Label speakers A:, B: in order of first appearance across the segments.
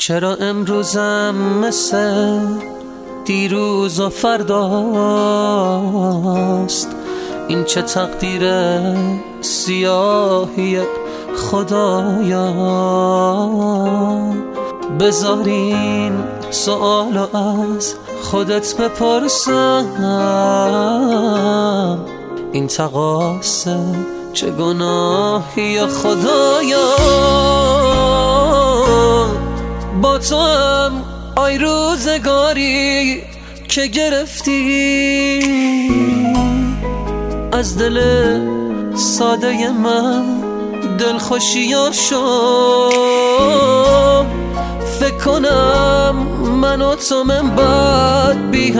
A: چرا امروزم مثل دیروز و فرداست؟ این چه تقدیر سیاهی خدایا. بذارین سوالو از خودت بپرسم، این تقاصه چه گناهی خدایا. با تو هم آی روزگاری که گرفتی از دل ساده من دلخوشیاشو. فکر کنم من و تو من بعد بی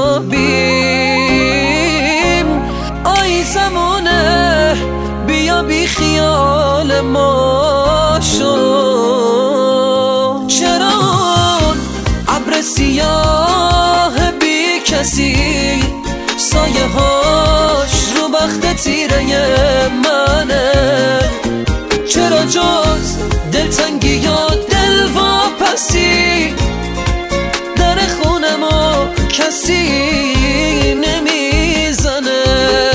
A: حسابیم. آی زمانه بیا بی خیال ما شو. چرا ابر سیاه بی کسی سایه هاش رو بخت تیره منه؟ چرا جز دلتنگی یا دل واپسی در خونه ما کسی نمیزنه؟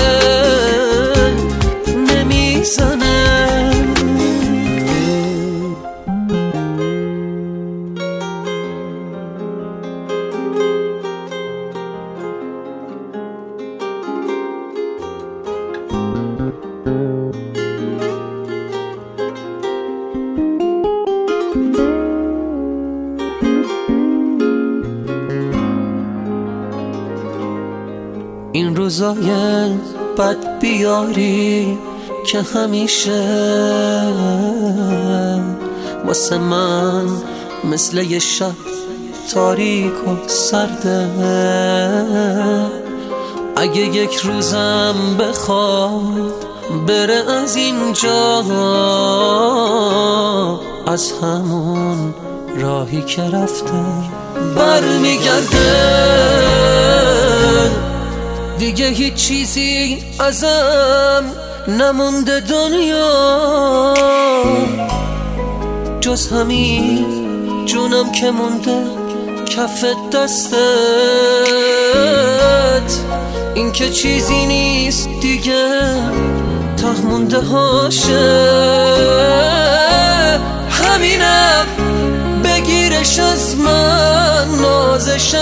A: این روزای بد بیاری که همیشه واسه من مثل یه شب تاریک و سرده. اگه یک روزم بخواد بره از اینجا، از همون راهی که رفته برمیگرده. دیگه هیچ چیزی ازم نمونده دنیا، جز همین جونم که مونده کف دستت. این که چیزی نیست دیگه ته مونده هاشه. همینم بگیرش از من نازش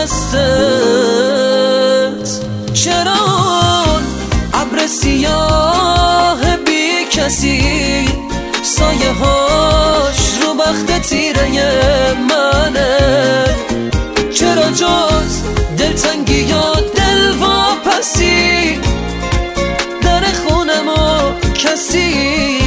A: هستت. چرا ابر سیاه بی کسی سایه هاش رو بخت تیره منه؟ چرا جز دلتنگی یا دل واپسی در خونه ما کسی